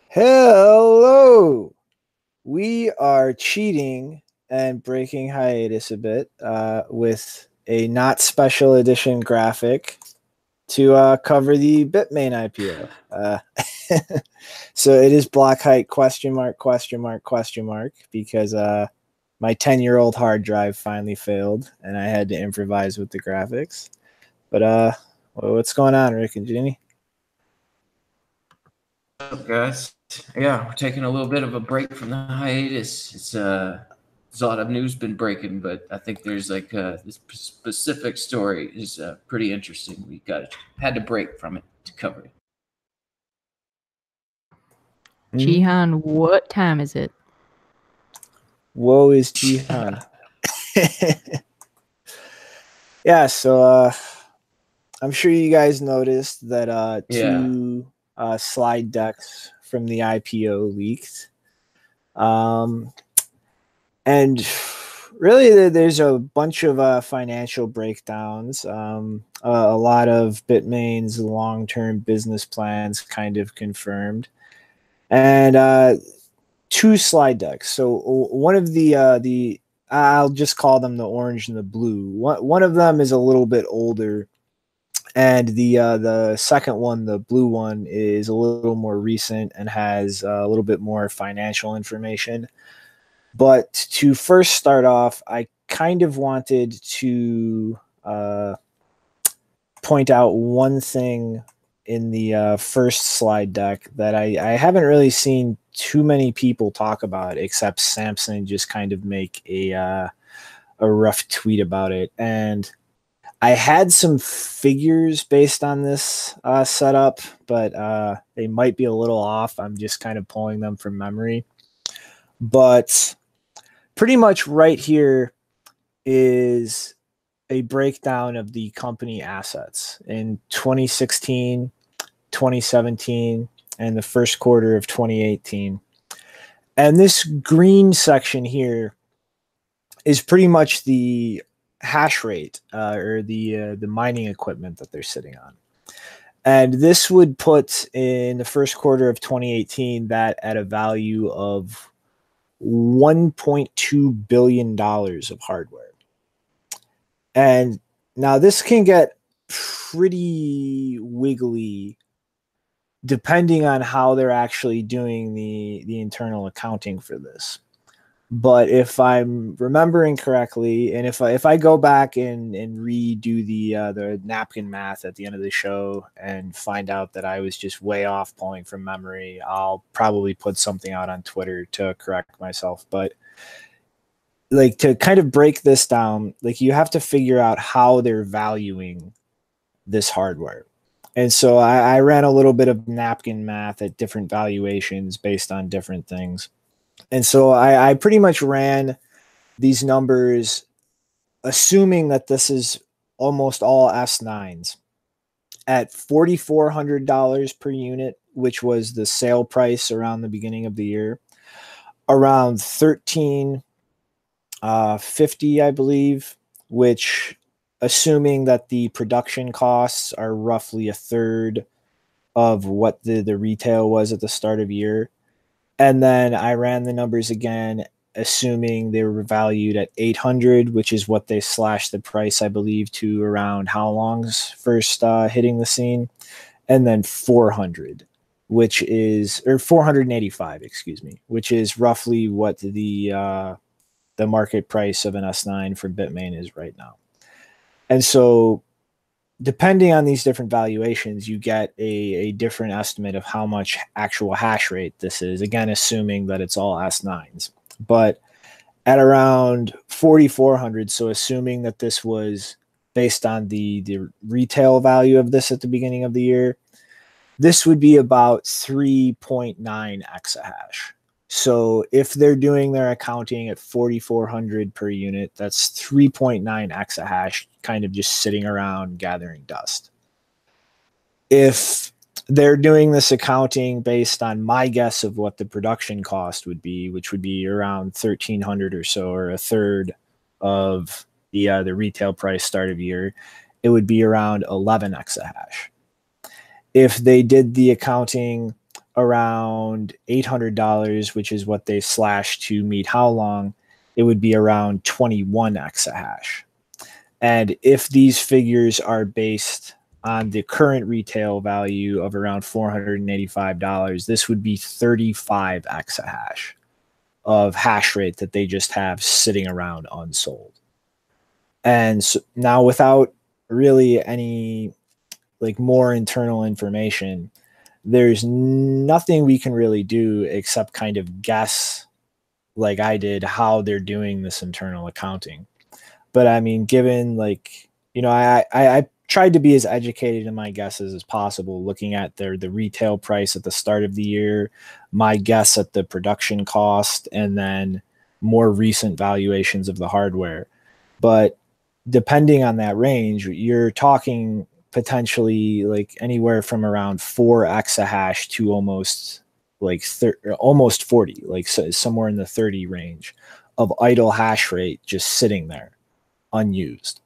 Hello. We are cheating and breaking hiatus a bit with a not special edition graphic to cover the Bitmain IPO. So it is block height question mark because my 10-year-old hard drive finally failed and I had to improvise with the graphics. But what's going on, Rick and Ginny? What's up, guys? Yeah, we're taking a little bit of a break from the hiatus. There's a lot of news been breaking, but I think there's like this specific story is pretty interesting. We had to break from it to cover it. Jihan, what time is it? Woe is Jihan. Yeah, so I'm sure you guys noticed that two slide decks from the IPO leaked. And really, there's a bunch of financial breakdowns. A lot of Bitmain's long-term business plans kind of confirmed. And two slide decks. So one of the I'll just call them the orange and the blue. One of them is a little bit older, and the second one, the blue one, is a little more recent and has a little bit more financial information. But to first start off, I kind of wanted to point out one thing in the first slide deck that I haven't really seen too many people talk about, except Samson just kind of make a rough tweet about it. And I had some figures based on this setup, but they might be a little off. I'm just kind of pulling them from memory. But pretty much right here is a breakdown of the company assets in 2016, 2017, and the first quarter of 2018. And this green section here is pretty much the hash rate or the mining equipment that they're sitting on. And this would put in the first quarter of 2018 that at a value of $1.2 billion of hardware. And now this can get pretty wiggly depending on how they're actually doing the internal accounting for this. But if I'm remembering correctly, and if I go back and redo the napkin math at the end of the show and find out that I was just way off pulling from memory, I'll probably put something out on Twitter to correct myself. But like, to kind of break this down, like, you have to figure out how they're valuing this hardware. And so I ran a little bit of napkin math at different valuations based on different things. And so I pretty much ran these numbers assuming that this is almost all S9s at $4,400 per unit, which was the sale price around the beginning of the year, around $1,350, I believe, which, assuming that the production costs are roughly a third of what the retail was at the start of year. And then I ran the numbers again, assuming they were valued at 800, which is what they slashed the price, I believe, to around How Long's first hitting the scene, and then 400, which is, or 485, excuse me, which is roughly what the market price of an S9 for Bitmain is right now. And so, depending on these different valuations, you get a different estimate of how much actual hash rate this is, again, assuming that it's all S9s. But at around 4,400, so assuming that this was based on the retail value of this at the beginning of the year, this would be about 3.9 exahash. So if they're doing their accounting at 4,400 per unit, that's 3.9 exahash kind of just sitting around gathering dust. If they're doing this accounting based on my guess of what the production cost would be, which would be around 1,300 or so, or a third of the retail price start of year, it would be around 11 exahash. If they did the accounting around $800, which is what they slashed to meet how long, it would be around 21 exahash. And if these figures are based on the current retail value of around $485, this would be 35 exahash of hash rate that they just have sitting around unsold. And so now, without really any like more internal information, there's nothing we can really do except kind of guess, like I did, how they're doing this internal accounting. But I mean, given like, you know, I tried to be as educated in my guesses as possible, looking at the retail price at the start of the year, my guess at the production cost, and then more recent valuations of the hardware. But depending on that range, you're talking potentially like anywhere from around 4 exahash to almost like almost 40, like somewhere in the 30 range of idle hash rate just sitting there unused.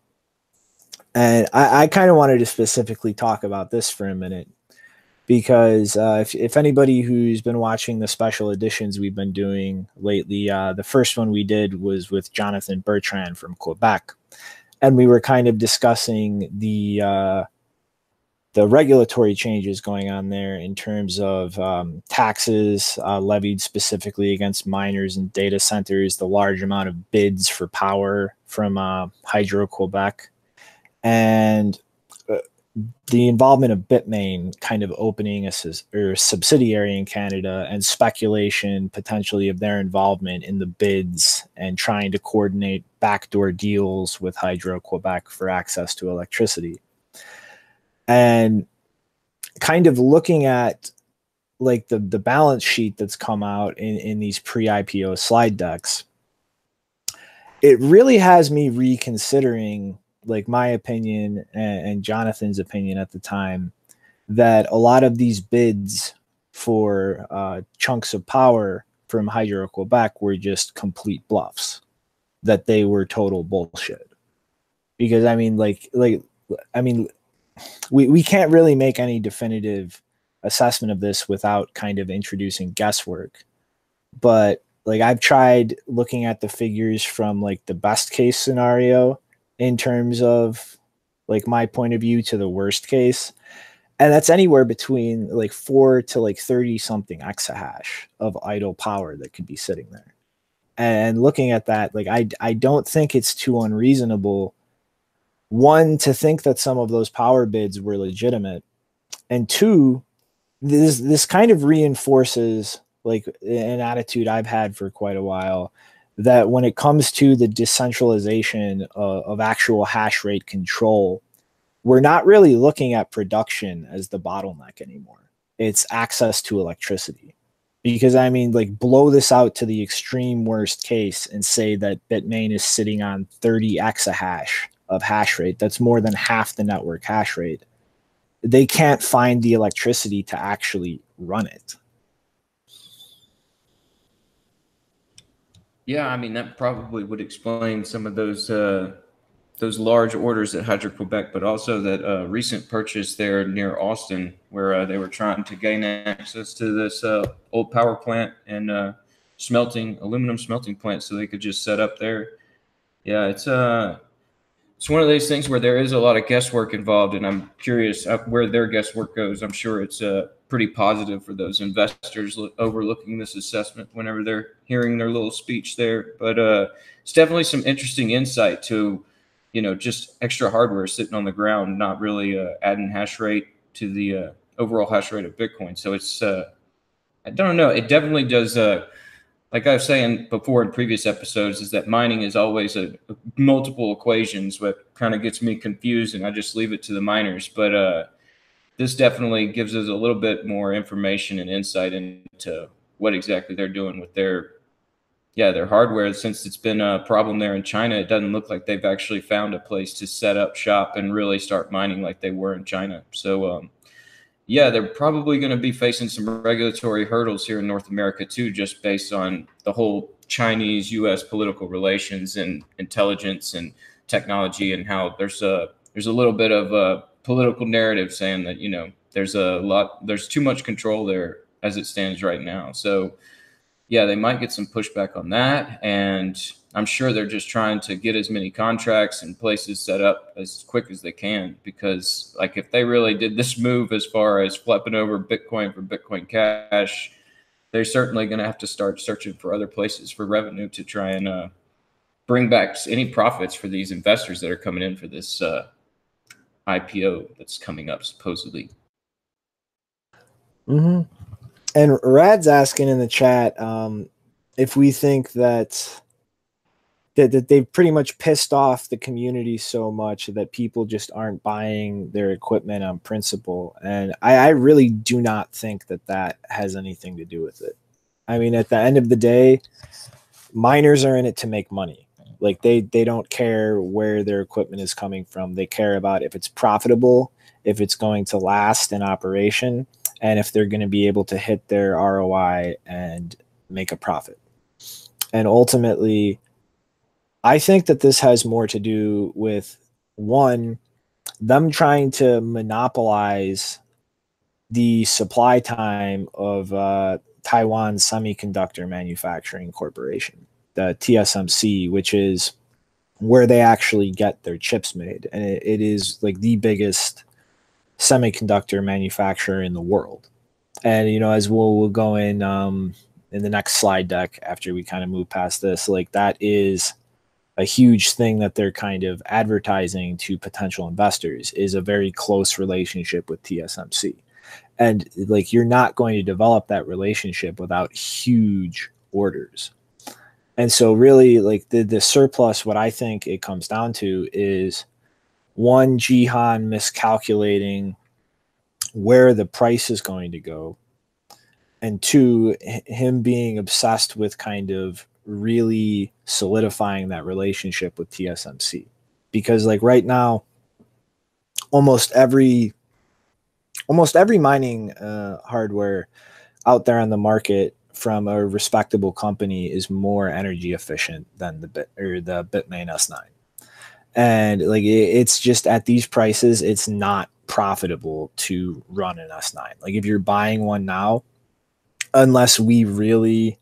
And I kind of wanted to specifically talk about this for a minute, because if anybody who's been watching the special editions we've been doing lately, the first one we did was with Jonathan Bertrand from Quebec. And we were kind of discussing the regulatory changes going on there in terms of taxes levied specifically against miners and data centers, the large amount of bids for power from Hydro-Quebec, and the involvement of Bitmain kind of opening a subsidiary in Canada, and speculation potentially of their involvement in the bids and trying to coordinate backdoor deals with Hydro-Quebec for access to electricity. And kind of looking at like the balance sheet that's come out in these pre-IPO slide decks, it really has me reconsidering like my opinion and Jonathan's opinion at the time, that a lot of these bids for chunks of power from Hydro-Quebec were just complete bluffs, that they were total bullshit. Because I mean, we can't really make any definitive assessment of this without kind of introducing guesswork. But like, I've tried looking at the figures from like the best case scenario in terms of like my point of view to the worst case. And that's anywhere between like 4 to like 30 something exahash of idle power that could be sitting there. And looking at that, like, I don't think it's too unreasonable, one, to think that some of those power bids were legitimate, and two, this kind of reinforces like an attitude I've had for quite a while, that when it comes to the decentralization of actual hash rate control, we're not really looking at production as the bottleneck anymore. It's access to electricity. Because I mean, like, blow this out to the extreme worst case and say that Bitmain is sitting on 30 exahash of hash rate. That's more than half the network hash rate. They can't find the electricity to actually run it. Yeah, I mean, that probably would explain some of those large orders at Hydro-Quebec, but also that recent purchase there near Austin, where they were trying to gain access to this old power plant and aluminum smelting plant, so they could just set up there. Yeah, it's one of those things where there is a lot of guesswork involved, and I'm curious where their guesswork goes. I'm sure it's pretty positive for those investors overlooking this assessment whenever they're hearing their little speech there. But it's definitely some interesting insight to, just extra hardware sitting on the ground, not really adding hash rate to the overall hash rate of Bitcoin. So it's, I don't know, it definitely does, like I was saying before in previous episodes, is that mining is always multiple equations, what kind of gets me confused, and I just leave it to the miners. But this definitely gives us a little bit more information and insight into what exactly they're doing with their hardware. Since it's been a problem there in China, it doesn't look like they've actually found a place to set up shop and really start mining like they were in China. So, they're probably going to be facing some regulatory hurdles here in North America too, just based on the whole Chinese-U.S. political relations and intelligence and technology, and how there's a little bit of a political narrative saying that, there's too much control there as it stands right now. So yeah, they might get some pushback on that. And I'm sure they're just trying to get as many contracts and places set up as quick as they can, because like if they really did this move as far as flipping over Bitcoin for Bitcoin Cash, they're certainly going to have to start searching for other places for revenue to try and bring back any profits for these investors that are coming in for this IPO that's coming up supposedly. Mm-hmm. And Rad's asking in the chat if we think that they've pretty much pissed off the community so much that people just aren't buying their equipment on principle. And I really do not think that has anything to do with it. I mean, at the end of the day, miners are in it to make money. Like they don't care where their equipment is coming from. They care about if it's profitable, if it's going to last in operation, and if they're going to be able to hit their ROI and make a profit. And ultimately, I think that this has more to do with, one, them trying to monopolize the supply time of Taiwan Semiconductor Manufacturing Corporation, the TSMC, which is where they actually get their chips made. And it is like the biggest semiconductor manufacturer in the world. And, you know, as we'll go in the next slide deck after we kind of move past this, like that is a huge thing that they're kind of advertising to potential investors, is a very close relationship with TSMC. And like, you're not going to develop that relationship without huge orders. And so really, like the surplus, what I think it comes down to is, one, Jihan miscalculating where the price is going to go, and two, him being obsessed with kind of really solidifying that relationship with TSMC. Because like right now, almost every mining hardware out there on the market from a respectable company is more energy efficient than the Bitmain S9. And like it's just at these prices, it's not profitable to run an S9. Like if you're buying one now, unless we really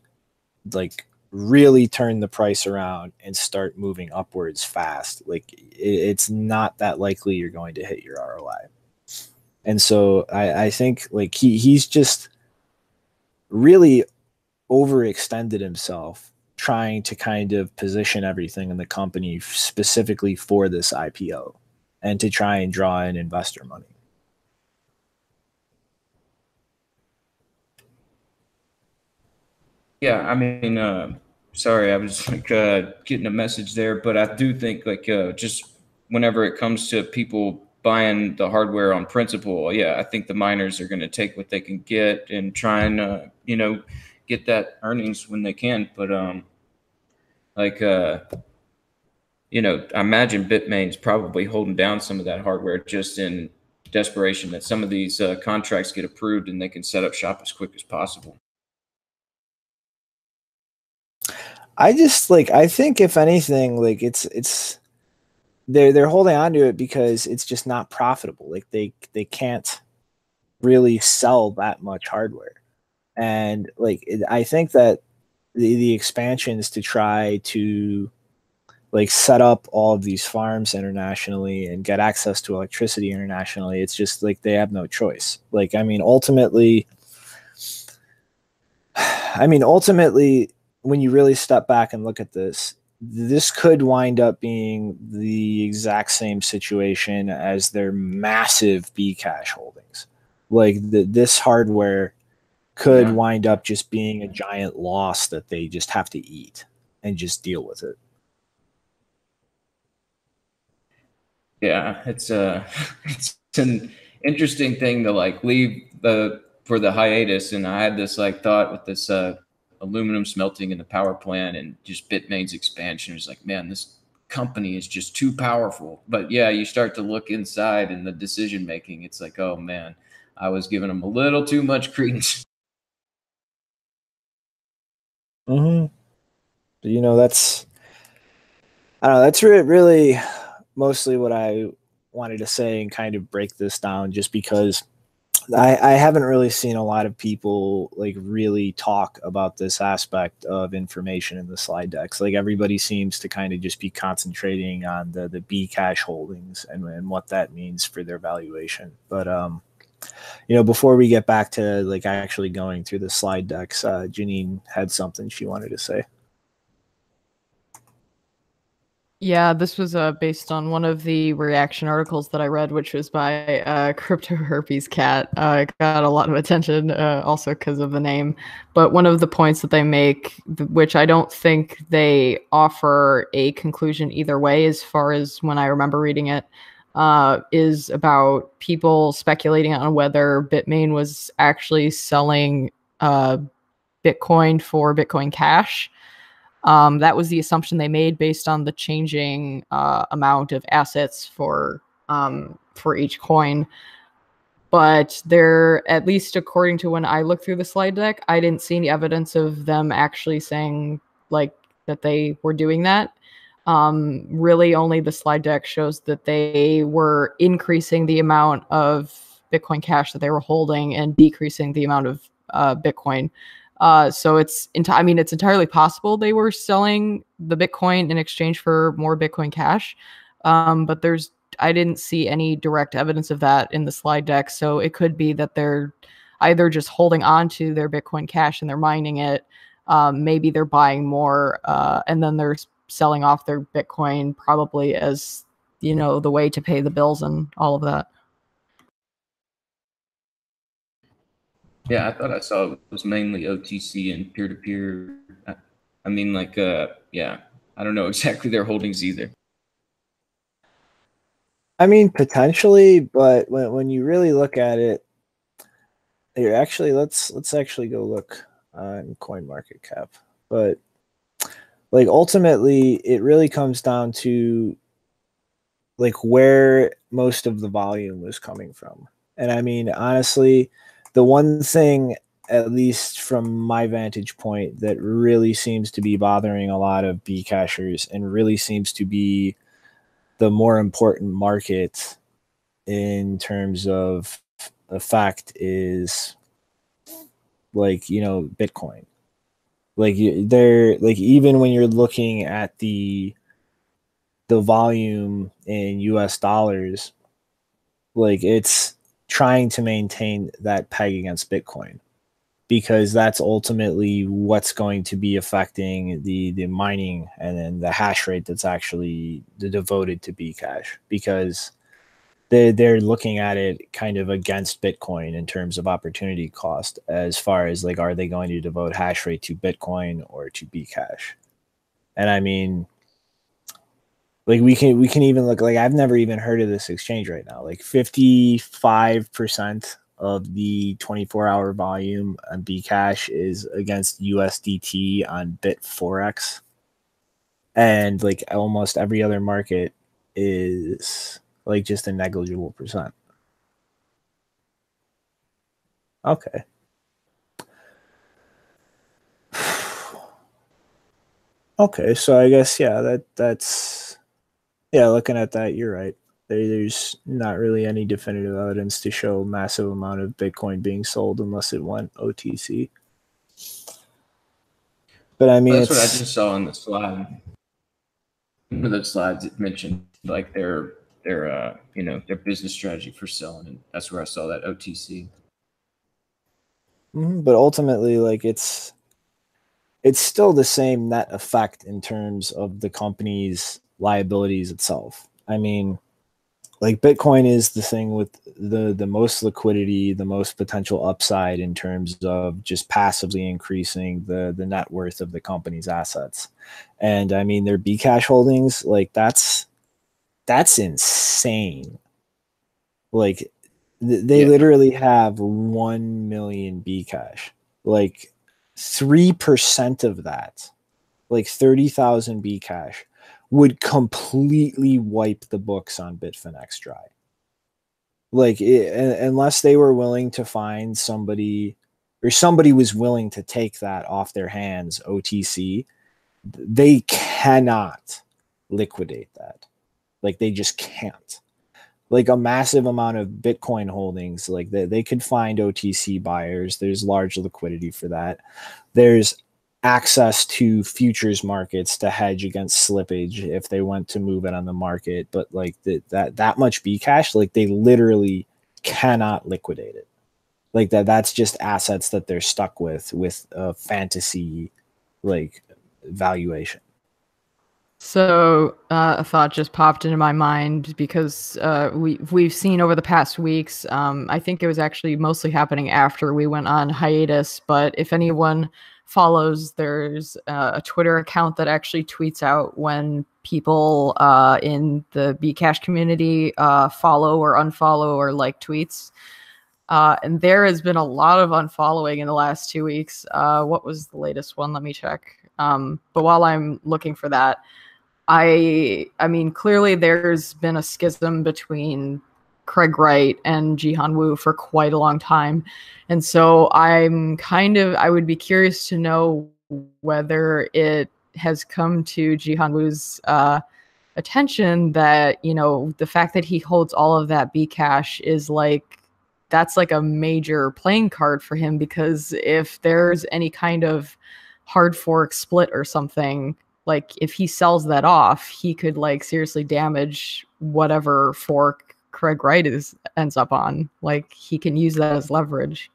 turn the price around and start moving upwards fast, like it's not that likely you're going to hit your ROI. And so I think like he's just really overextended himself trying to kind of position everything in the company specifically for this IPO and to try and draw in investor money. Yeah, I mean, sorry, I was like getting a message there, but I do think like just whenever it comes to people buying the hardware on principle, yeah, I think the miners are going to take what they can get and try and get that earnings when they can. But I imagine Bitmain's probably holding down some of that hardware just in desperation that some of these contracts get approved and they can set up shop as quick as possible. I think if anything, like it's they're holding on to it because it's just not profitable. Like they can't really sell that much hardware. And like I think that the expansions to try to like set up all of these farms internationally and get access to electricity internationally, it's just like they have no choice. Like ultimately, when you really step back and look at this could wind up being the exact same situation as their massive Bcash holdings. Like this hardware could wind up just being a giant loss that they just have to eat and just deal with it. Yeah, it's an interesting thing to like leave for the hiatus. And I had this like thought with this aluminum smelting in the power plant and just Bitmain's expansion. It's like, man, this company is just too powerful. But yeah, you start to look inside and the decision making, it's like, oh man, I was giving them a little too much credence. Mm-hmm. That's really mostly what I wanted to say and kind of break this down, just because I haven't really seen a lot of people like really talk about this aspect of information in the slide decks. Like everybody seems to kind of just be concentrating on the Bcash holdings and what that means for their valuation. But before we get back to like actually going through the slide decks, Janine had something she wanted to say. Yeah, this was based on one of the reaction articles that I read, which was by Crypto Herpes Cat. It got a lot of attention also because of the name. But one of the points that they make, which I don't think they offer a conclusion either way, as far as when I remember reading it, is about people speculating on whether Bitmain was actually selling Bitcoin for Bitcoin Cash. That was the assumption they made based on the changing amount of assets for each coin. But they're, at least according to when I looked through the slide deck, I didn't see any evidence of them actually saying like that they were doing that. Really, only the slide deck shows that they were increasing the amount of Bitcoin Cash that they were holding and decreasing the amount of Bitcoin. So it's entirely possible they were selling the Bitcoin in exchange for more Bitcoin Cash. But I didn't see any direct evidence of that in the slide deck. So it could be that they're either just holding on to their Bitcoin Cash and they're mining it. Maybe they're buying more and then they're selling off their Bitcoin, probably as, the way to pay the bills and all of that. Yeah, I thought I saw it was mainly OTC and peer-to-peer. I mean, yeah, I don't know exactly their holdings either. I mean, potentially, but when you really look at it, here, actually, let's actually go look in CoinMarketCap. But like ultimately, it really comes down to like where most of the volume was coming from. And I mean, honestly, the one thing, at least from my vantage point, that really seems to be bothering a lot of Bcashers and really seems to be the more important market in terms of effect is like, Bitcoin. Like they're like, even when you're looking at the volume in US dollars, like it's trying to maintain that peg against Bitcoin, because that's ultimately what's going to be affecting the mining and then the hash rate that's actually devoted to Bcash, because they're looking at it kind of against Bitcoin in terms of opportunity cost, as far as like, are they going to devote hash rate to Bitcoin or to Bcash? And I mean, like we can even look, like I've never even heard of this exchange right now. Like 55% of the 24-hour volume on Bcash is against USDT on Bitforex, and like almost every other market is like just a negligible percent. Okay. Okay, so I guess that's looking at that, you're right. There's not really any definitive evidence to show massive amount of Bitcoin being sold unless it went OTC. But I mean, that's what I just saw on the slide. One of those slides it mentioned like their business strategy for selling, and that's where I saw that OTC. But ultimately, like it's still the same net effect in terms of the company's liabilities itself. I mean, like Bitcoin is the thing with the most liquidity, the most potential upside in terms of just passively increasing the net worth of the company's assets. And I mean, their Bcash holdings, like that's insane. Like they literally have 1 million Bcash. Like 3% of that, like 30,000 Bcash, would completely wipe the books on Bitfinex dry. Like unless they were willing to find somebody, or somebody was willing to take that off their hands OTC, they cannot liquidate that. Like they just can't. like a massive amount of Bitcoin holdings. Like they could find OTC buyers. There's large liquidity for that. There's access to futures markets to hedge against slippage if they want to move it on the market. But like that much Bcash, like they literally cannot liquidate it. Like that's just assets that they're stuck with a fantasy like valuation. So a thought just popped into my mind because we've seen over the past weeks. I think it was actually mostly happening after we went on hiatus. But if anyone follows, there's a Twitter account that actually tweets out when people in the Bcash community follow or unfollow or like tweets. And there has been a lot of unfollowing in the last 2 weeks. What was the latest one? Let me check. But while I'm looking for that, I mean, clearly there's been a schism between Craig Wright and Jihan Wu for quite a long time. And so I would be curious to know whether it has come to Jihan Wu's attention that, you know, the fact that he holds all of that Bcash is like, that's like a major playing card for him, because if there's any kind of hard fork split or something, like if he sells that off, he could like seriously damage whatever fork Craig Wright ends up on. Like he can use that as leverage.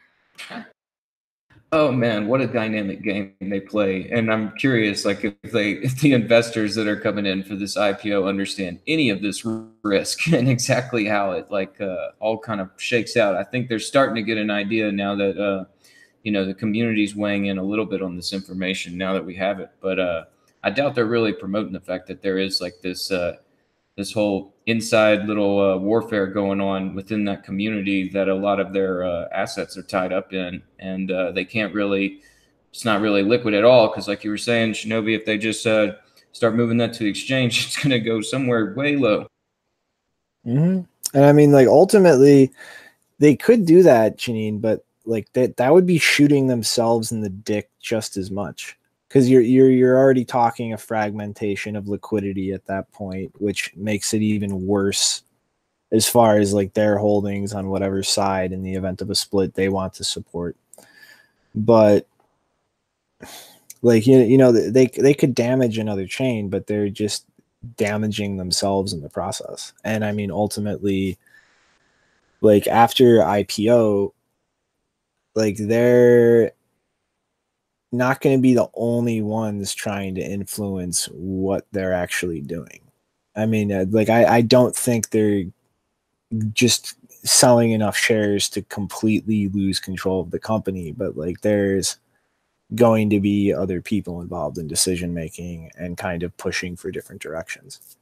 Oh man, what a dynamic game they play. And I'm curious, like if the investors that are coming in for this IPO understand any of this risk and exactly how it like all kind of shakes out. I think they're starting to get an idea now that you know, the community's weighing in a little bit on this information now that we have it. But I doubt they're really promoting the fact that there is like this this whole inside little warfare going on within that community that a lot of their assets are tied up in, and they can't really, it's not really liquid at all, because like you were saying, Shinobi, if they just start moving that to the exchange, it's going to go somewhere way low. Mm-hmm. And I mean, like ultimately they could do that, Janine, but like that would be shooting themselves in the dick just as much, because you're already talking a fragmentation of liquidity at that point, which makes it even worse as far as like their holdings on whatever side in the event of a split they want to support. But like you know they could damage another chain, but they're just damaging themselves in the process. And I mean, ultimately, like after IPO, like they're not going to be the only ones trying to influence what they're actually doing. I mean, like I don't think they're just selling enough shares to completely lose control of the company, but like there's going to be other people involved in decision making and kind of pushing for different directions.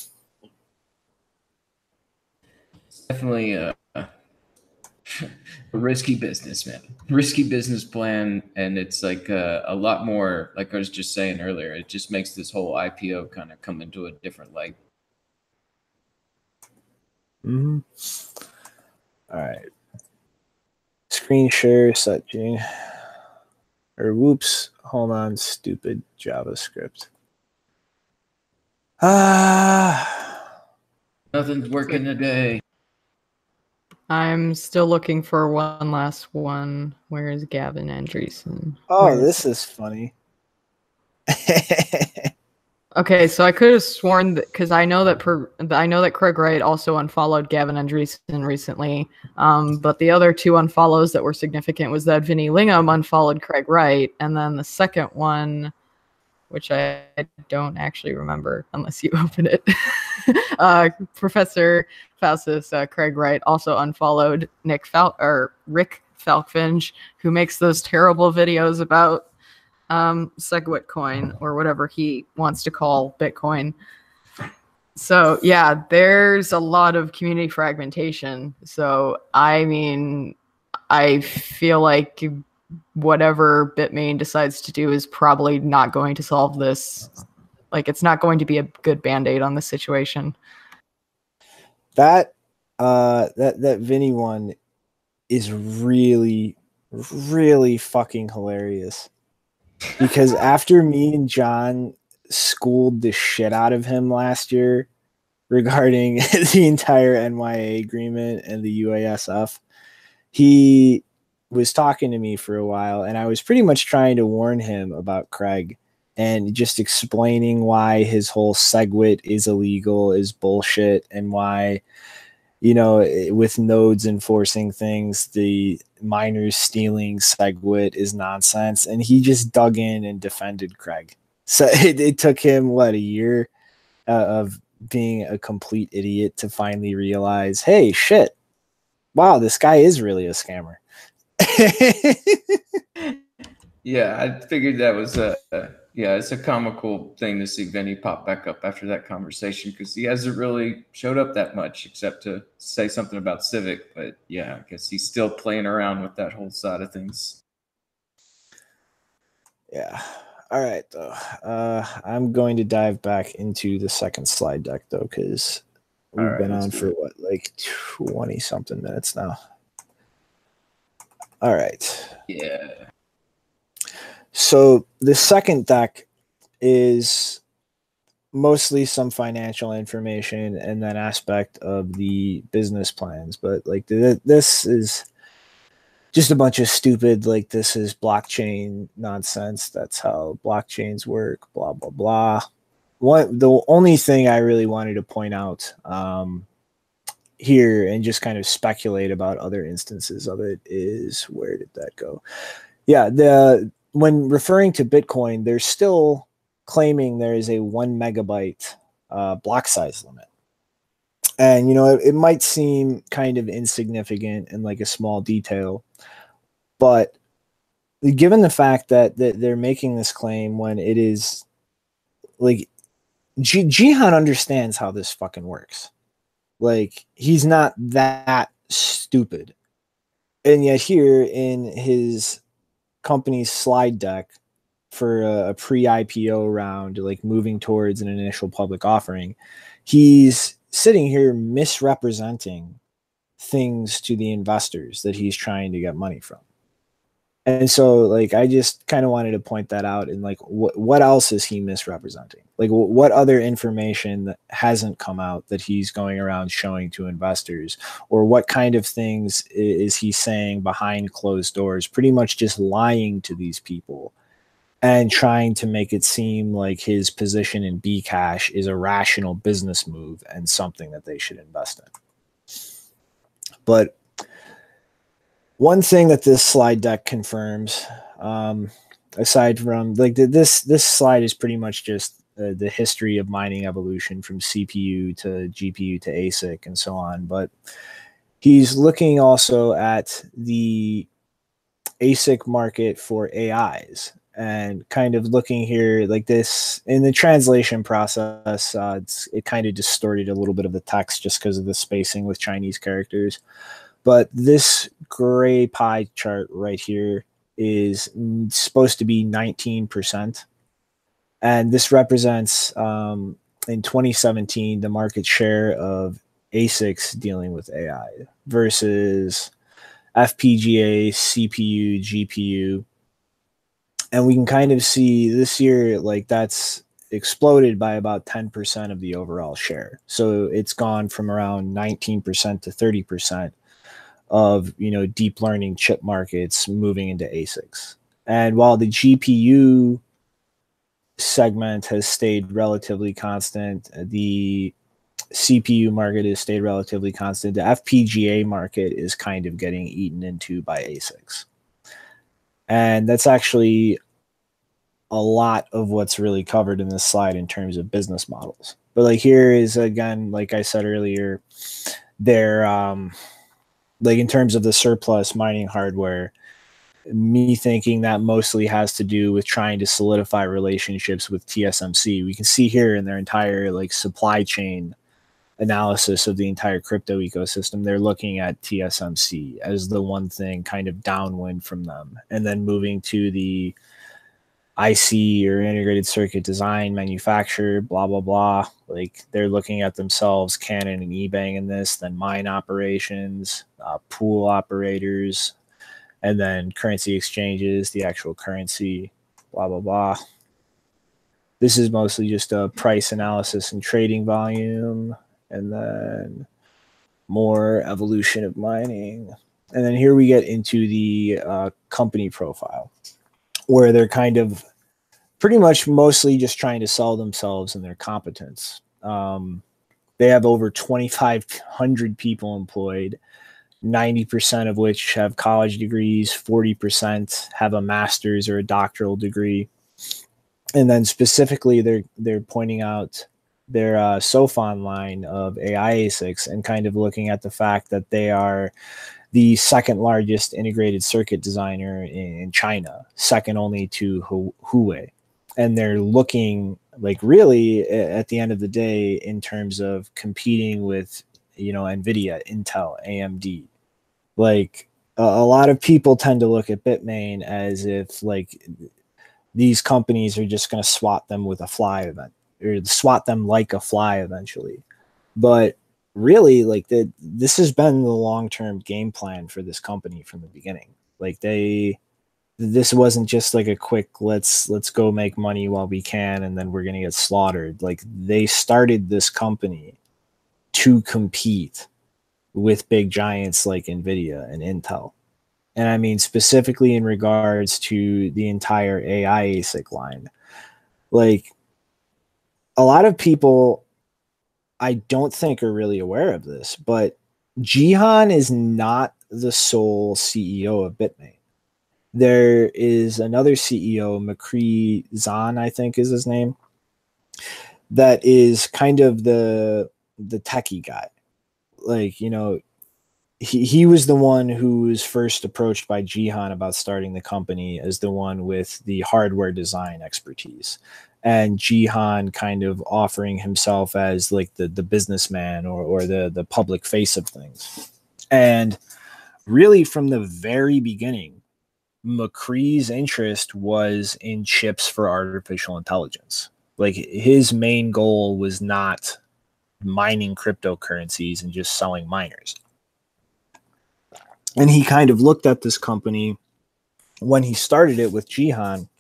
It's definitely a risky business, man. Risky business plan, and it's like a lot more, like I was just saying earlier, it just makes this whole IPO kind of come into a different light. Mm-hmm. All right. Screen share set, Gene. Or whoops, hold on, stupid JavaScript. Nothing's working today. I'm still looking for one last one. Where is Gavin Andresen? Oh, this is funny. Okay, so I could have sworn that, because I know that Craig Wright also unfollowed Gavin Andresen recently. But the other two unfollows that were significant was that Vinny Lingham unfollowed Craig Wright, and then the second one, which I don't actually remember unless you open it. Professor Faustus, Craig Wright also unfollowed Rick Falkfinge, who makes those terrible videos about SegWitCoin or whatever he wants to call Bitcoin. So yeah, there's a lot of community fragmentation. So I mean, I feel like whatever Bitmain decides to do is probably not going to solve this. Like it's not going to be a good band-aid on the situation. That Vinny one is really, really fucking hilarious. Because after me and John schooled the shit out of him last year regarding the entire NYA agreement and the UASF. He was talking to me for a while, and I was pretty much trying to warn him about Craig and just explaining why his whole SegWit is illegal, is bullshit, and why, you know, with nodes enforcing things, the miners stealing SegWit is nonsense. And he just dug in and defended Craig. So it took him, what, a year of being a complete idiot to finally realize, hey, shit, wow, this guy is really a scammer. Yeah, I figured that was it's a comical thing to see Vinny pop back up after that conversation, because he hasn't really showed up that much except to say something about Civic. But yeah, I guess he's still playing around with that whole side of things. Yeah. All right, though. I'm going to dive back into the second slide deck, though, because we've been on for what, like 20 something minutes now. All right. Yeah. So the second deck is mostly some financial information and then aspect of the business plans. But like this is just a bunch of stupid, like, this is blockchain nonsense. That's how blockchains work, blah, blah, blah. The only thing I really wanted to point out here and just kind of speculate about other instances of it is, where did that go? Yeah, when referring to Bitcoin, they're still claiming there is a 1 megabyte block size limit. And, you know, it might seem kind of insignificant and like a small detail, but given the fact that they're making this claim when it is like, Jihan understands how this fucking works. Like, he's not that stupid. And yet here in his company's slide deck for a pre-IPO round, like moving towards an initial public offering, he's sitting here misrepresenting things to the investors that he's trying to get money from. And so, like, I just kind of wanted to point that out. And like, what else is he misrepresenting? Like, what other information that hasn't come out that he's going around showing to investors? Or what kind of things is he saying behind closed doors, pretty much just lying to these people and trying to make it seem like his position in Bcash is a rational business move and something that they should invest in. But one thing that this slide deck confirms, aside from like this slide is pretty much just the history of mining evolution from CPU to GPU to ASIC and so on. But he's looking also at the ASIC market for AIs and kind of looking here like this in the translation process. It kind of distorted a little bit of the text just because of the spacing with Chinese characters. But this gray pie chart right here is supposed to be 19%. And this represents, in 2017, the market share of ASICs dealing with AI versus FPGA, CPU, GPU. And we can kind of see this year, like, that's exploded by about 10% of the overall share. So it's gone from around 19% to 30% of, you know, deep learning chip markets moving into ASICs. And while the GPU segment has stayed relatively constant, the CPU market has stayed relatively constant. The FPGA market is kind of getting eaten into by ASICs. And that's actually a lot of what's really covered in this slide in terms of business models. But like, here is, again, like I said earlier, they're like, in terms of the surplus mining hardware, me thinking that mostly has to do with trying to solidify relationships with TSMC. We can see here in their entire like supply chain analysis of the entire crypto ecosystem, they're looking at TSMC as the one thing kind of downwind from them, and then moving to the IC or integrated circuit design manufacturer, blah, blah, blah. Like, they're looking at themselves, Canon and eBay in this, then mine operations, pool operators, and then currency exchanges, the actual currency, blah, blah, blah. This is mostly just a price analysis and trading volume. and then more evolution of mining. And then here we get into the company profile, where they're kind of pretty much mostly just trying to sell themselves and their competence. They have over 2,500 people employed, 90% of which have college degrees, 40% have a master's or a doctoral degree. And then specifically, they're pointing out their Sophon line of AI ASICs and kind of looking at the fact that they are the second largest integrated circuit designer in China, second only to Huawei. And they're looking like really at the end of the day in terms of competing with, NVIDIA, Intel, AMD. Like a lot of people tend to look at Bitmain as if like these companies are just going to swat them with a fly event or swat them like a fly eventually. But really, like this has been the long-term game plan for this company from the beginning. Like this wasn't just like a quick let's go make money while we can and then we're going to get slaughtered. Like they started this company to compete with big giants like NVIDIA and Intel. And I mean, specifically in regards to the entire AI ASIC line, like a lot of people, I don't think are really aware of this, but Jihan is not the sole CEO of Bitmain. There is another CEO, McCree Zahn, I think is his name, that is kind of the techie guy. Like, he was the one who was first approached by Jihan about starting the company as the one with the hardware design expertise. And Jihan kind of offering himself as like the businessman or the public face of things. And really from the very beginning, McCree's interest was in chips for artificial intelligence. Like his main goal was not mining cryptocurrencies and just selling miners. And he kind of looked at this company when he started it with Jihan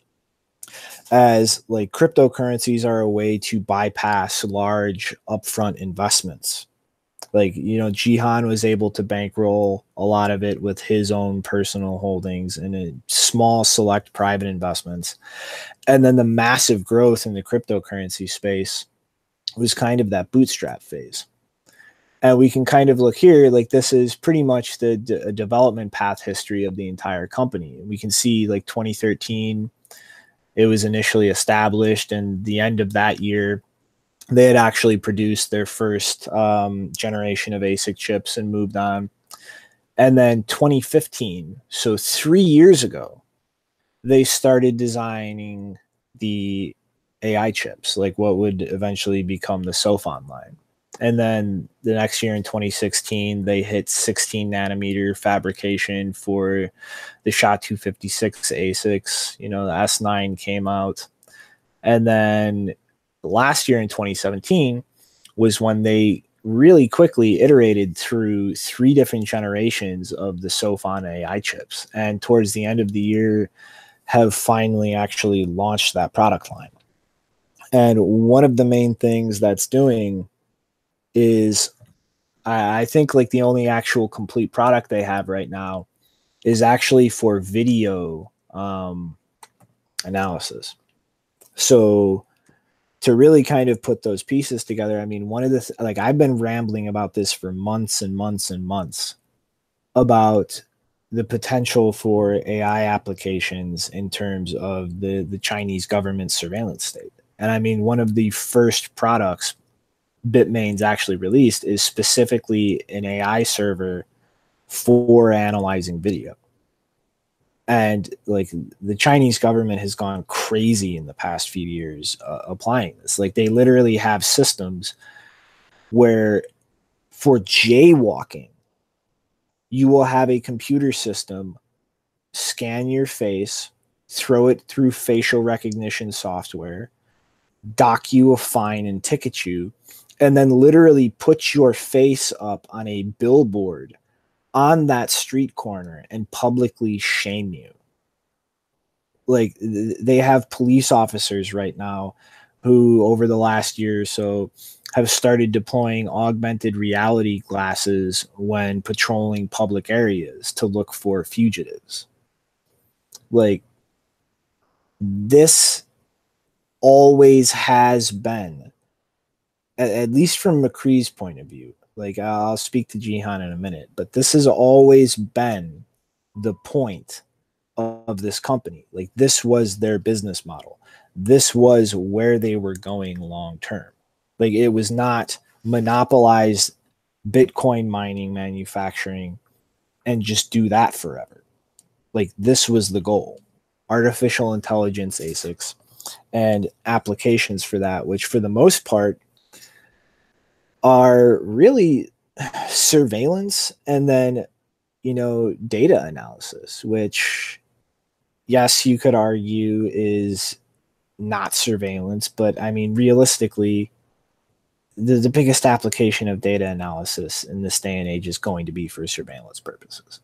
as like cryptocurrencies are a way to bypass large upfront investments. Like, Jihan was able to bankroll a lot of it with his own personal holdings and a small select private investments. And then the massive growth in the cryptocurrency space was kind of that bootstrap phase. And we can kind of look here, like this is pretty much the development path history of the entire company. We can see like 2013, it was initially established, and the end of that year, they had actually produced their first generation of ASIC chips and moved on. And then 2015, so 3 years ago, they started designing the AI chips, like what would eventually become the Sophon line. And then the next year in 2016, they hit 16 nanometer fabrication for the SHA-256 ASICs. The S9 came out. And then last year in 2017 was when they really quickly iterated through 3 different generations of the Sophon AI chips. And towards the end of the year, have finally actually launched that product line. And one of the main things that's doing is I think like the only actual complete product they have right now is actually for video analysis. So to really kind of put those pieces together, I mean, one of the like I've been rambling about this for months and months and months about the potential for AI applications in terms of the Chinese government surveillance state. And I mean, one of the first products Bitmain's actually released is specifically an AI server for analyzing video. And like the Chinese government has gone crazy in the past few years applying this. Like they literally have systems where for jaywalking, you will have a computer system scan your face, throw it through facial recognition software, dock you a fine and ticket you, and then literally put your face up on a billboard on that street corner and publicly shame you. Like they have police officers right now who over the last year or so have started deploying augmented reality glasses when patrolling public areas to look for fugitives. Like, this always has been, at least from McCree's point of view, like, I'll speak to Jihan in a minute, but this has always been the point of this company. Like, this was their business model. This was where they were going long term. Like, it was not monopolize Bitcoin mining manufacturing and just do that forever. Like, this was the goal. Artificial intelligence ASICs and applications for that, which for the most part are really surveillance and then, you know, data analysis, which, yes, you could argue is not surveillance, but I mean, realistically, the biggest application of data analysis in this day and age is going to be for surveillance purposes.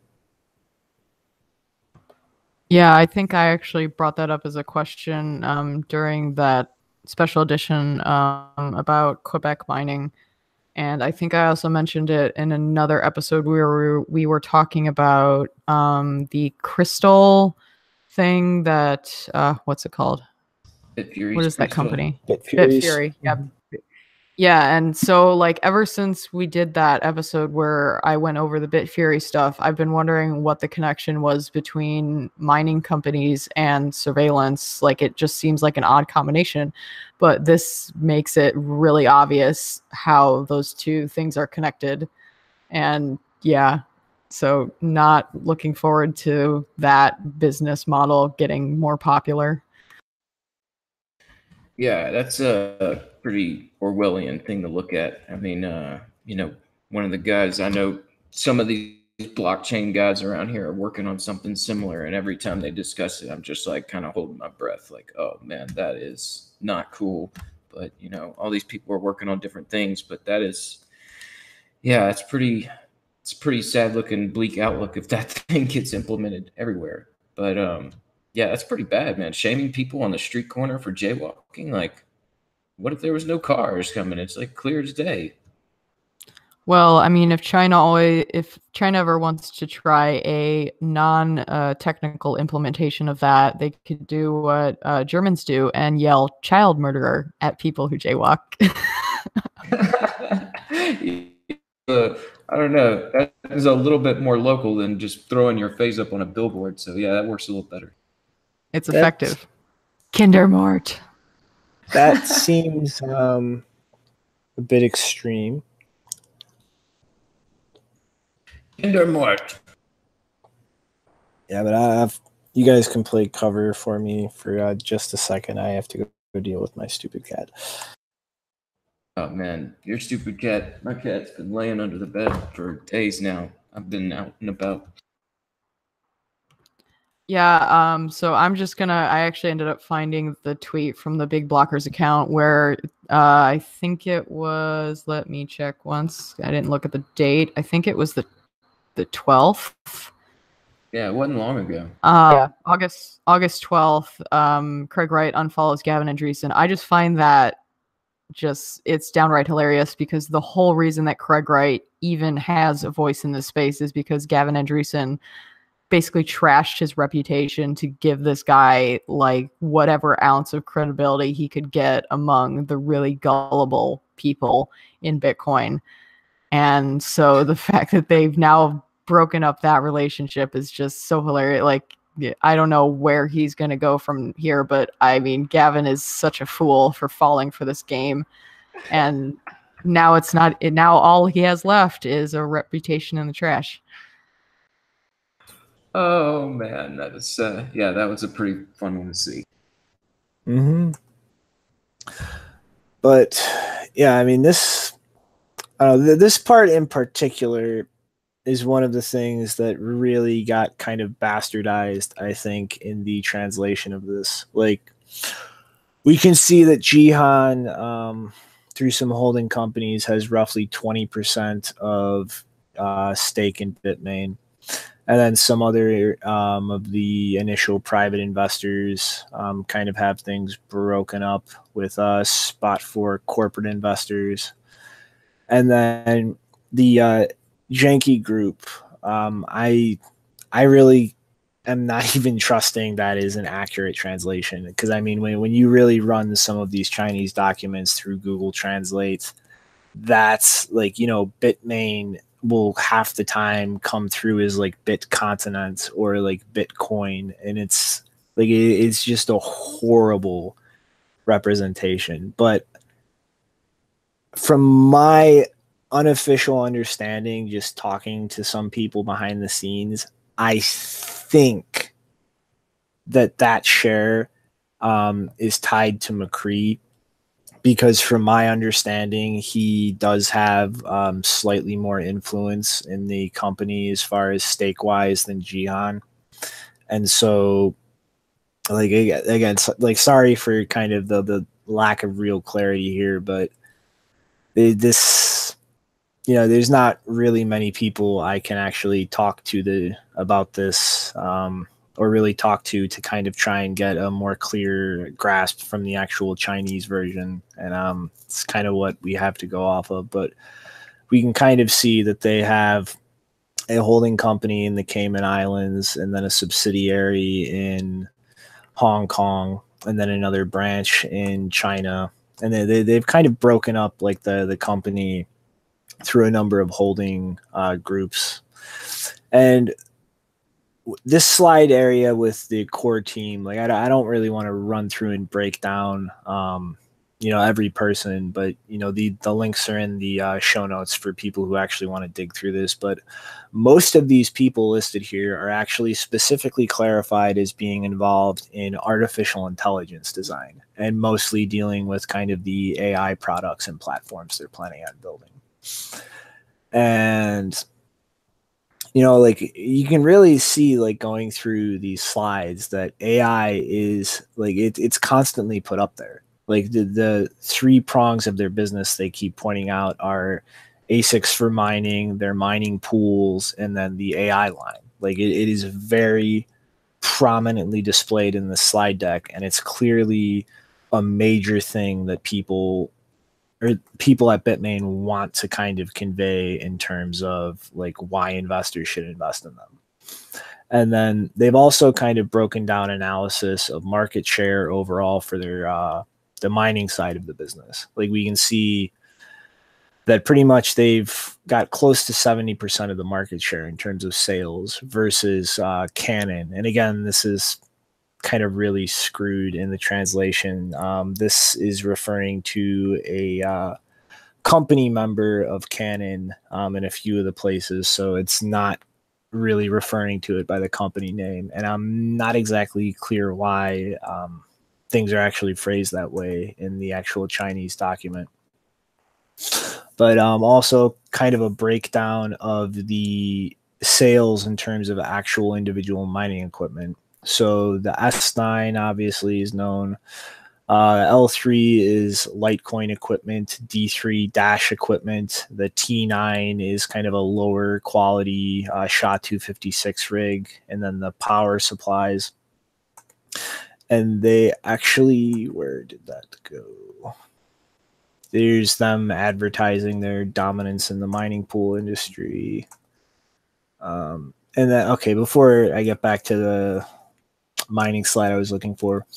Yeah, I think I actually brought that up as a question during that special edition about Quebec mining. And I think I also mentioned it in another episode where we were talking about the crystal thing that, what's it called? Bitfury. What is that company? Bitfury. Bitfury. Yeah. Yeah, and so like ever since we did that episode where I went over the Bitfury stuff, I've been wondering what the connection was between mining companies and surveillance. Like, it just seems like an odd combination, but this makes it really obvious how those two things are connected. And yeah, so not looking forward to that business model getting more popular. Yeah, that's a pretty Orwellian thing to look at. I mean, you know, one of the guys I know, some of these blockchain guys around here are working on something similar, and every time they discuss it, I'm just like kind of holding my breath, like, oh man, that is not cool. But you know, all these people are working on different things, but that is, yeah, it's a pretty sad looking, bleak outlook if that thing gets implemented everywhere. But yeah, that's pretty bad, man. Shaming people on the street corner for jaywalking. Like, what if there was no cars coming? It's like clear as day. Well, I mean, if China ever wants to try a non-technical implementation of that, they could do what Germans do and yell "child murderer" at people who jaywalk. I don't know. That is a little bit more local than just throwing your face up on a billboard. So yeah, that works a little better. It's effective. Kindermort. That seems a bit extreme. Kindermort. Yeah, but you guys can play cover for me for just a second. I have to go deal with my stupid cat. Oh man, your stupid cat. My cat's been laying under the bed for days now. I've been out and about. Yeah, so I actually ended up finding the tweet from the Big Blockers account where I think it was, let me check once. I didn't look at the date. I think it was the 12th. Yeah, it wasn't long ago. Yeah, August 12th. Craig Wright unfollows Gavin Andresen. I just find that it's downright hilarious because the whole reason that Craig Wright even has a voice in this space is because Gavin Andresen basically trashed his reputation to give this guy like whatever ounce of credibility he could get among the really gullible people in Bitcoin. And so the fact that they've now broken up that relationship is just so hilarious. Like, I don't know where he's going to go from here, but I mean, Gavin is such a fool for falling for this game. And now now all he has left is a reputation in the trash. Oh man, that is yeah, that was a pretty fun one to see. Mm-hmm. But yeah, I mean, this part in particular is one of the things that really got kind of bastardized, I think, in the translation of this. Like, we can see that Jihan, through some holding companies, has roughly 20% of stake in Bitmain. And then some other of the initial private investors kind of have things broken up with a spot for corporate investors. And then the Janky Group, I really am not even trusting that is an accurate translation, because I mean, when you really run some of these Chinese documents through Google Translate, that's like, Bitmain will half the time come through as like BitContinent or like Bitcoin, and it's like it's just a horrible representation. But from my unofficial understanding, just talking to some people behind the scenes, I think that share is tied to McCree, because from my understanding, he does have slightly more influence in the company as far as stake wise than Jihan. And so, like, again, like, sorry for kind of the lack of real clarity here, but this, there's not really many people I can actually talk to about this, or really talk to kind of try and get a more clear grasp from the actual Chinese version. And it's kind of what we have to go off of. But we can kind of see that they have a holding company in the Cayman Islands, and then a subsidiary in Hong Kong, and then another branch in China. And they've kind of broken up like the company through a number of holding groups. And this slide area with the core team, like, I don't really want to run through and break down every person, but the links are in the show notes for people who actually want to dig through this. But most of these people listed here are actually specifically clarified as being involved in artificial intelligence design, and mostly dealing with kind of the AI products and platforms they're planning on building. And like, you can really see, like, going through these slides, that AI is like, it's constantly put up there. Like, the three prongs of their business they keep pointing out are ASICs for mining, their mining pools, and then the AI line. Like, it is very prominently displayed in the slide deck, and it's clearly a major thing that people at Bitmain want to kind of convey in terms of like why investors should invest in them. And then they've also kind of broken down analysis of market share overall for their the mining side of the business. Like, we can see that pretty much they've got close to 70% of the market share in terms of sales versus Canaan. And again, this is kind of really screwed in the translation. This is referring to a company member of Canaan in a few of the places, so it's not really referring to it by the company name. And I'm not exactly clear why things are actually phrased that way in the actual Chinese document. But also kind of a breakdown of the sales in terms of actual individual mining equipment. So the S9 obviously is known. L3 is Litecoin equipment, D3 Dash equipment. The T9 is kind of a lower quality SHA-256 rig, and then the power supplies. And they actually, where did that go? There's them advertising their dominance in the mining pool industry. And then, okay, before I get back to the mining slide I was looking for,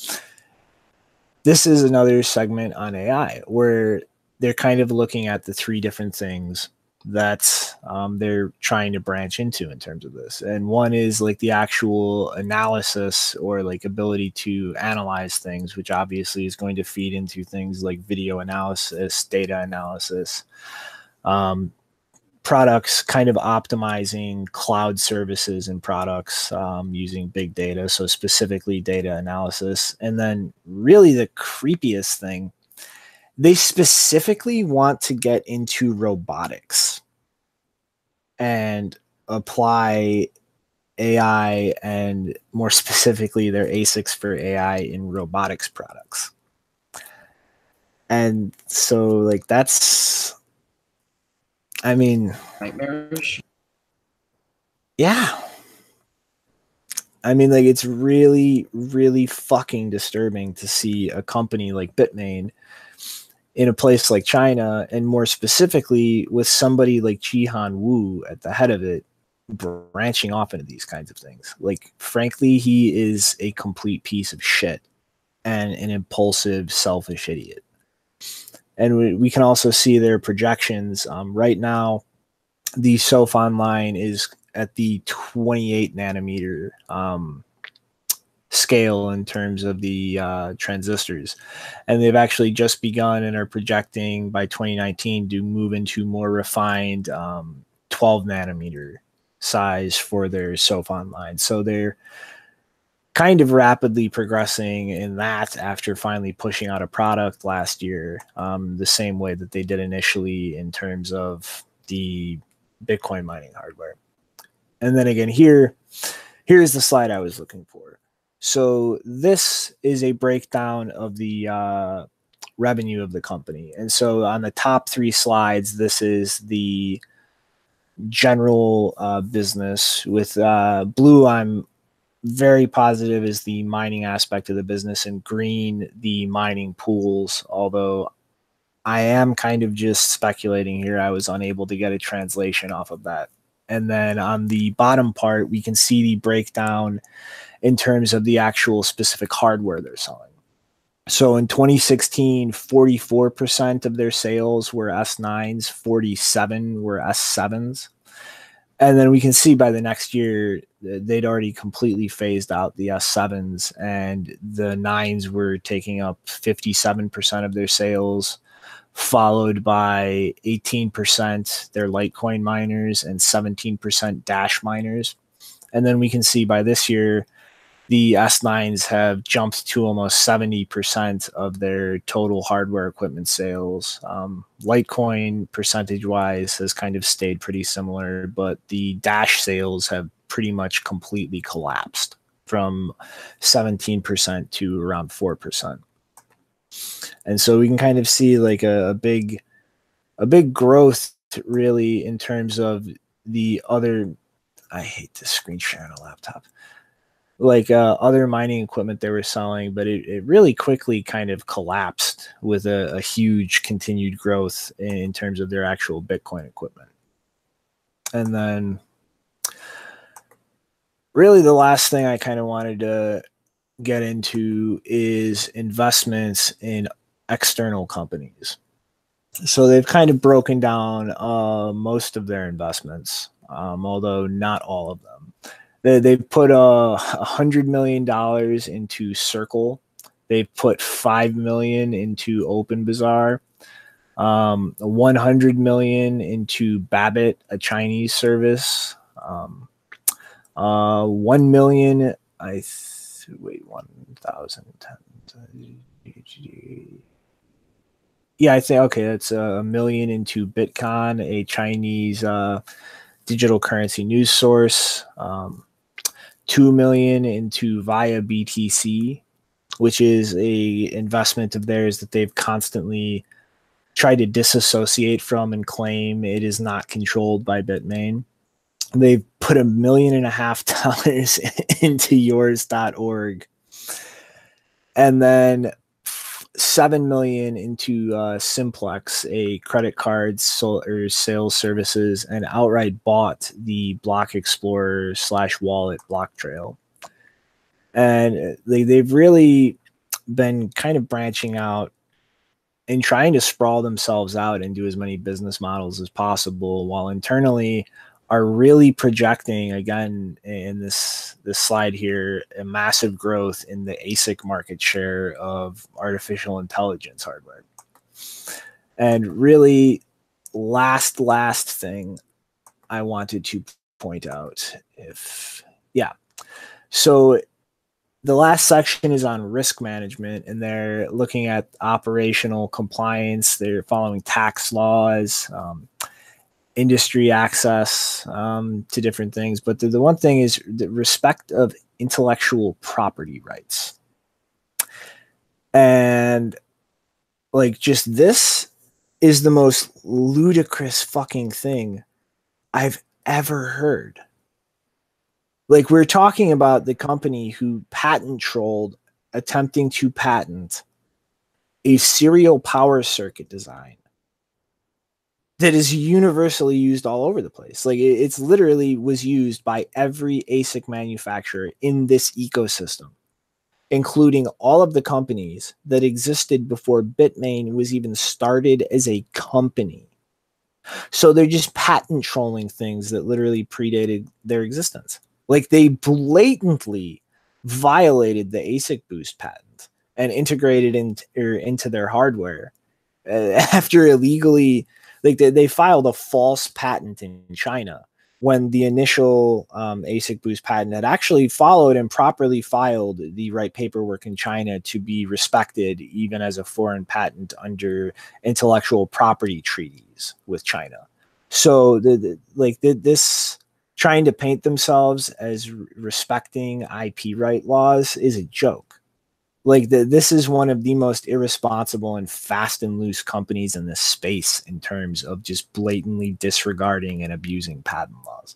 this is another segment on AI where they're kind of looking at the three different things that they're trying to branch into in terms of this. And one is like the actual analysis, or like ability to analyze things, which obviously is going to feed into things like video analysis, data analysis, products, kind of optimizing cloud services and products using big data, so specifically data analysis. And then really the creepiest thing, they specifically want to get into robotics and apply AI, and more specifically their ASICs for AI in robotics products. And so, like, that's, I mean, nightmarish. yeah. I mean, like, it's really, really fucking disturbing to see a company like Bitmain in a place like China, and more specifically with somebody like Jihan Wu at the head of it, branching off into these kinds of things. Like, frankly, he is a complete piece of shit and an impulsive, selfish idiot. And we can also see their projections. Right now, the SOF Online is at the 28 nanometer scale in terms of the transistors, and they've actually just begun and are projecting by 2019 to move into more refined 12 nanometer size for their SOF Online. So they're kind of rapidly progressing in that after finally pushing out a product last year, the same way that they did initially in terms of the Bitcoin mining hardware. And then again, here's the slide I was looking for. So this is a breakdown of the revenue of the company. And so on the top 3 slides, this is the general business. With blue, I'm very positive is the mining aspect of the business, and green, the mining pools, although I am kind of just speculating here. I was unable to get a translation off of that. And then on the bottom part, we can see the breakdown in terms of the actual specific hardware they're selling. So in 2016, 44% of their sales were S9s, 47 were S7s. And then we can see by the next year, they'd already completely phased out the S7s, and the 9s were taking up 57% of their sales, followed by 18% their Litecoin miners and 17% Dash miners. And then we can see by this year, the S9s have jumped to almost 70% of their total hardware equipment sales. Litecoin, percentage-wise, has kind of stayed pretty similar, but the Dash sales have pretty much completely collapsed from 17% to around 4%. And so we can kind of see like a big growth really in terms of the other, I hate this screen share on a laptop, like other mining equipment they were selling, but it really quickly kind of collapsed with a huge continued growth in terms of their actual Bitcoin equipment. And then really the last thing I kind of wanted to get into is investments in external companies. So they've kind of broken down most of their investments, although not all of them. They've put $100 million into Circle. They've put $5 million into OpenBazaar, $100 million into Babbitt, a Chinese service, $1 million. Wait, 1,010. Yeah, I think, okay, that's $1 million into Bitcoin, a Chinese digital currency news source. $2 million into Via BTC, which is a investment of theirs that they've constantly tried to disassociate from and claim it is not controlled by Bitmain. They've put $1.5 million into yours.org. And then $7 million into Simplex, a credit card sales services, and outright bought the Block Explorer /wallet Blocktrail. And they've really been kind of branching out and trying to sprawl themselves out and do as many business models as possible, while internally are really projecting, again, in this slide here, a massive growth in the ASIC market share of artificial intelligence hardware. And really, last thing I wanted to point out, so the last section is on risk management, and they're looking at operational compliance. They're following tax laws, industry access to different things. But the one thing is the respect of intellectual property rights. And like, just this is the most ludicrous fucking thing I've ever heard. Like, we're talking about the company who patent trolled, attempting to patent a serial power circuit design that is universally used all over the place. Like, it's literally was used by every ASIC manufacturer in this ecosystem, including all of the companies that existed before Bitmain was even started as a company. So they're just patent trolling things that literally predated their existence. Like, they blatantly violated the ASIC boost patent and integrated into their hardware after illegally, like, they filed a false patent in China when the initial ASIC boost patent had actually followed and properly filed the right paperwork in China to be respected even as a foreign patent under intellectual property treaties with China. So this trying to paint themselves as respecting IP right laws is a joke. Like, this is one of the most irresponsible and fast and loose companies in this space in terms of just blatantly disregarding and abusing patent laws.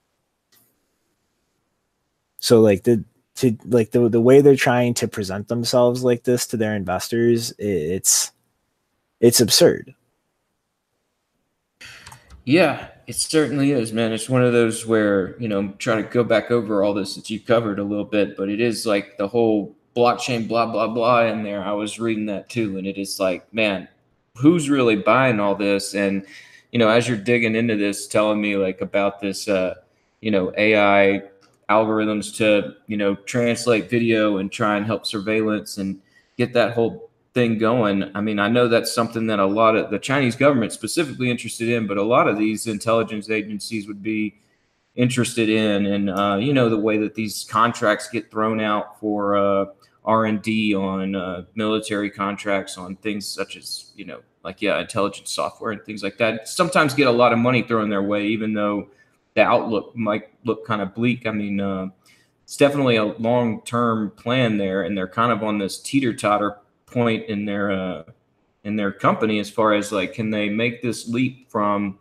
So like the way they're trying to present themselves like this to their investors, it's absurd. Yeah, it certainly is, man. It's one of those where, I'm trying to go back over all this that you covered a little bit, but it is like the whole blockchain, blah, blah, blah in there. I was reading that too. And it is like, man, who's really buying all this? And, as you're digging into this, telling me like about this, AI algorithms to, translate video and try and help surveillance and get that whole thing going. I mean, I know that's something that a lot of the Chinese government specifically interested in, but a lot of these intelligence agencies would be interested in, and the way that these contracts get thrown out for R&D on military contracts on things such as intelligence software and things like that. Sometimes get a lot of money thrown their way, even though the outlook might look kind of bleak. I mean, it's definitely a long-term plan there, and they're kind of on this teeter-totter point in their company as far as like, can they make this leap from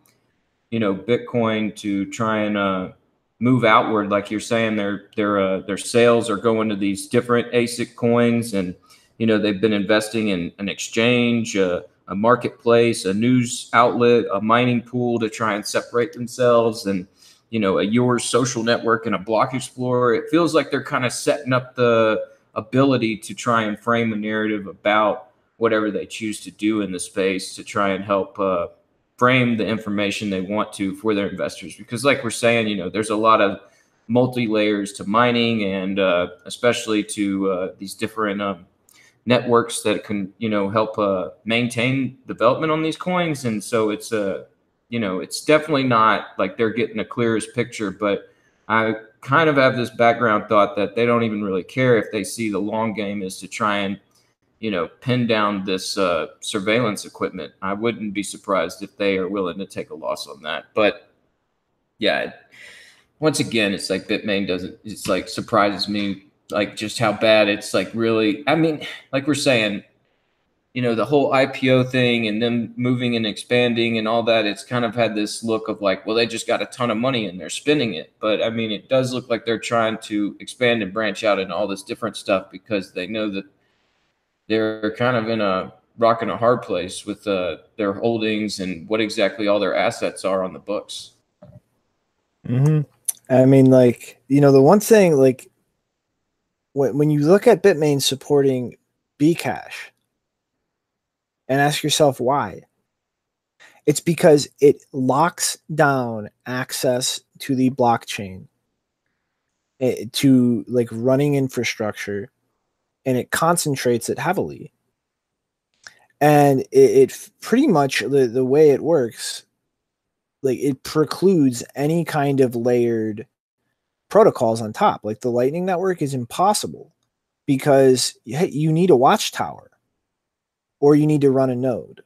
Bitcoin to try and move outward? Like you're saying, their sales are going to these different ASIC coins, and they've been investing in an exchange, a marketplace, a news outlet, a mining pool to try and separate themselves, and a Yours social network and a block explorer. It feels like they're kind of setting up the ability to try and frame a narrative about whatever they choose to do in the space to try and help frame the information they want to for their investors. Because like we're saying, there's a lot of multi-layers to mining, and especially to these different networks that can, help maintain development on these coins. And so it's it's definitely not like they're getting the clearest picture, but I kind of have this background thought that they don't even really care if they see the long game is to try and, pin down this surveillance equipment. I wouldn't be surprised if they are willing to take a loss on that. But yeah, once again, it's like Bitmain it's like surprises me, like just how bad it's like really, I mean, like we're saying, the whole IPO thing and them moving and expanding and all that, it's kind of had this look of like, well, they just got a ton of money and they're spending it. But I mean, it does look like they're trying to expand and branch out into all this different stuff because they know that they're kind of in a rock and a hard place with their holdings and what exactly all their assets are on the books. Mm-hmm. I mean, like, the one thing, like, when you look at Bitmain supporting Bcash, and ask yourself why. It's because it locks down access to the blockchain, to like running infrastructure, and it concentrates it heavily. And it pretty much, the way it works, like it precludes any kind of layered protocols on top. Like the Lightning Network is impossible because you need a watchtower. Or you need to run a node.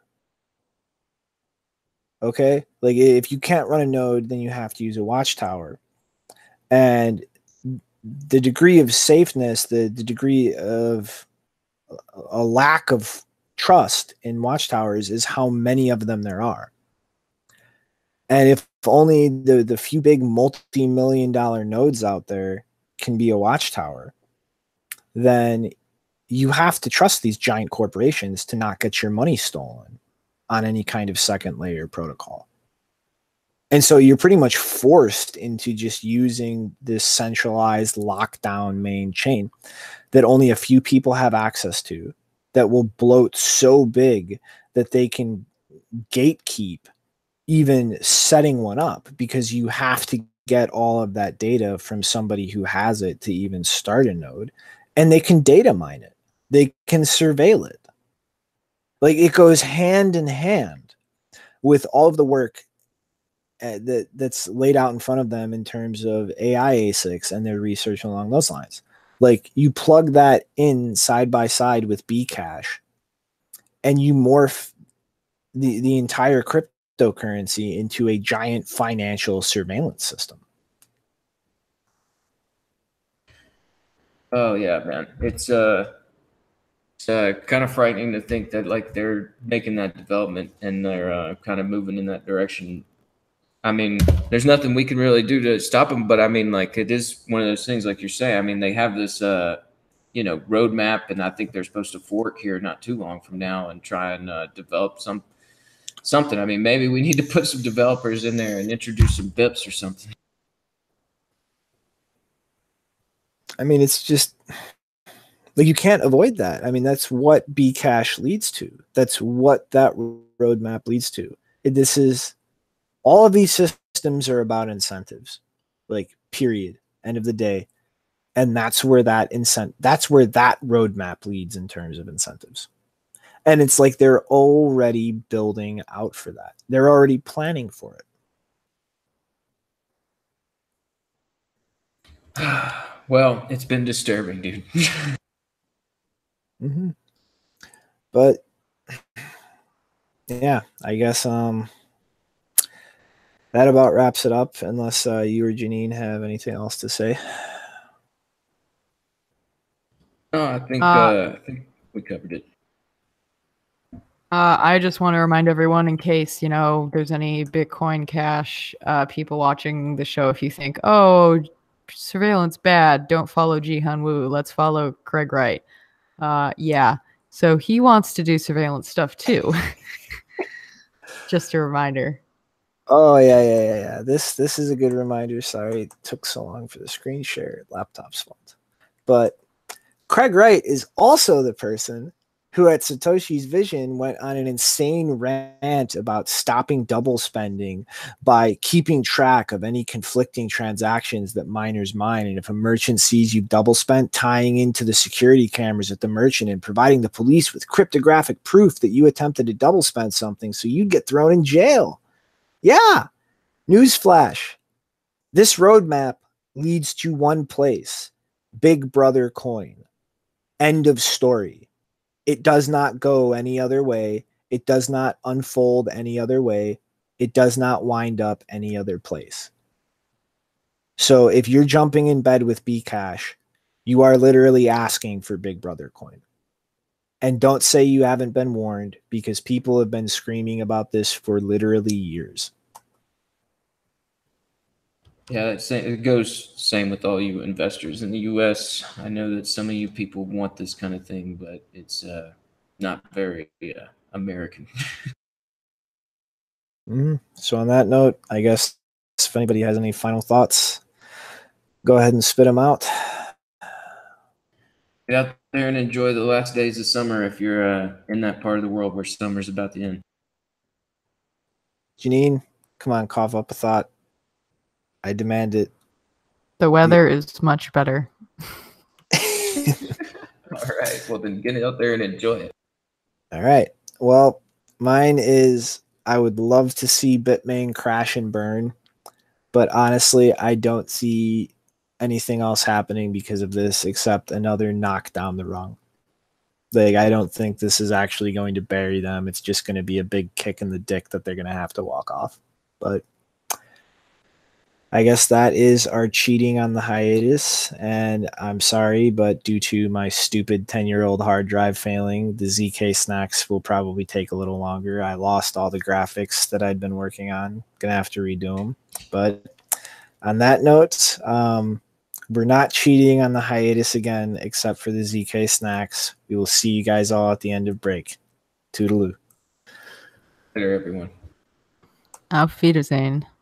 Okay? Like if you can't run a node, then you have to use a watchtower. And the degree of safeness, the degree of a lack of trust in watchtowers is how many of them there are. And if only the few big multi-million-dollar nodes out there can be a watchtower, then you have to trust these giant corporations to not get your money stolen on any kind of second layer protocol. And so you're pretty much forced into just using this centralized lockdown main chain that only a few people have access to, that will bloat so big that they can gatekeep even setting one up, because you have to get all of that data from somebody who has it to even start a node, and they can data mine it. They can surveil it. Like, it goes hand in hand with all of the work that's laid out in front of them in terms of AI ASICs and their research along those lines. Like, you plug that in side by side with Bcash, and you morph the entire cryptocurrency into a giant financial surveillance system. Oh yeah, man. It's kind of frightening to think that like they're making that development and they're kind of moving in that direction. I mean, there's nothing we can really do to stop them, but I mean, like, it is one of those things, like you're saying. I mean, they have this, roadmap, and I think they're supposed to fork here not too long from now and try and develop something. I mean, maybe we need to put some developers in there and introduce some BIPs or something. I mean, it's just like, you can't avoid that. I mean, that's what Bcash leads to. That's what that roadmap leads to. This is, all of these systems are about incentives, like, period, end of the day. And that's where that roadmap leads in terms of incentives. And it's like they're already building out for that. They're already planning for it. Well, it's been disturbing, dude. Mm-hmm. But yeah, I guess that about wraps it up, unless you or Janine have anything else to say. No, I think we covered it. I just want to remind everyone, in case, there's any Bitcoin Cash people watching the show, if you think, oh, surveillance bad, don't follow Jihan Wu, let's follow Craig Wright. Yeah, so he wants to do surveillance stuff too. Just a reminder. Oh yeah. This is a good reminder. Sorry it took so long for the screen share. Laptop's fault. But Craig Wright is also the person who at Satoshi's Vision went on an insane rant about stopping double spending by keeping track of any conflicting transactions that miners mine. And if a merchant sees you double spent, tying into the security cameras at the merchant and providing the police with cryptographic proof that you attempted to double spend something, so you'd get thrown in jail. Yeah. Newsflash. This roadmap leads to one place: Big Brother coin. End of story. It does not go any other way. It does not unfold any other way. It does not wind up any other place. So if you're jumping in bed with Bcash, you are literally asking for Big Brother coin. And don't say you haven't been warned, because people have been screaming about this for literally years. Yeah, it goes same with all you investors in the U.S. I know that some of you people want this kind of thing, but it's not very American. So on that note, I guess if anybody has any final thoughts, go ahead and spit them out. Get out there and enjoy the last days of summer if you're in that part of the world where summer's about to end. Janine, come on, cough up a thought. I demand it. The weather is much better. All right. Well, then get out there and enjoy it. All right. Well, mine is, I would love to see Bitmain crash and burn, but honestly, I don't see anything else happening because of this except another knock down the rung. Like, I don't think this is actually going to bury them. It's just going to be a big kick in the dick that they're going to have to walk off. But I guess that is our cheating on the hiatus. And I'm sorry, but due to my stupid 10-year-old hard drive failing, the ZK Snacks will probably take a little longer. I lost all the graphics that I'd been working on. Gonna have to redo them. But on that note, we're not cheating on the hiatus again, except for the ZK Snacks. We will see you guys all at the end of break. Toodaloo. Later, everyone. Auf Wiedersehen.